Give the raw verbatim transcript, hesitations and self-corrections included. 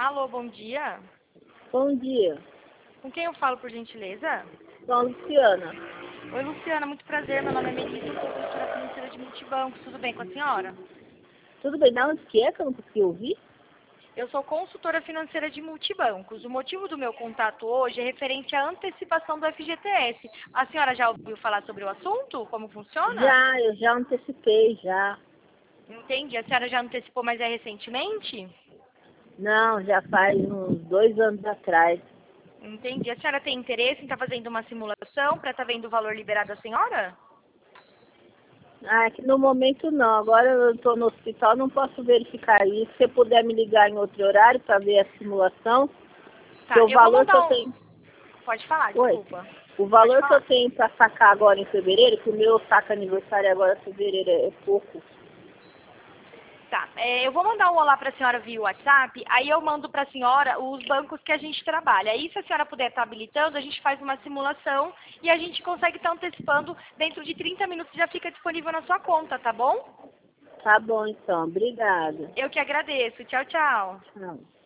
Alô, bom dia. Bom dia. Com quem eu falo, por gentileza? Sou a Luciana. Oi, Luciana, muito prazer. Meu nome é Melissa, eu sou gestora financeira de multibancos. Tudo bem com a senhora? Tudo bem? Da onde que é que eu não consegui ouvir? Eu sou consultora financeira de multibancos. O motivo do meu contato hoje é referente à antecipação do F G T S. A senhora já ouviu falar sobre o assunto? Como funciona? Já, eu já antecipei, já. Entendi. A senhora já antecipou, mas é recentemente? Não, já faz uns dois anos atrás. Entendi. A senhora tem interesse em estar fazendo uma simulação para estar vendo o valor liberado à senhora? Ah, é que no momento não. Agora eu estou no hospital, não posso verificar isso. Se você puder me ligar em outro horário para ver a simulação, que Tá, o eu vou valor que eu mandar um... tenho... Pode falar, Oi. desculpa. O Pode valor que eu falar. tenho para sacar agora em fevereiro, que o meu saca aniversário agora em fevereiro é pouco. Tá, é, eu vou mandar um olá para a senhora via WhatsApp, aí eu mando para a senhora os bancos que a gente trabalha. Aí se a senhora puder estar habilitando, a gente faz uma simulação e a gente consegue estar antecipando, dentro de trinta minutos já fica disponível na sua conta, tá bom? Tá bom, então. Obrigada. Eu que agradeço. Tchau, tchau. Tchau.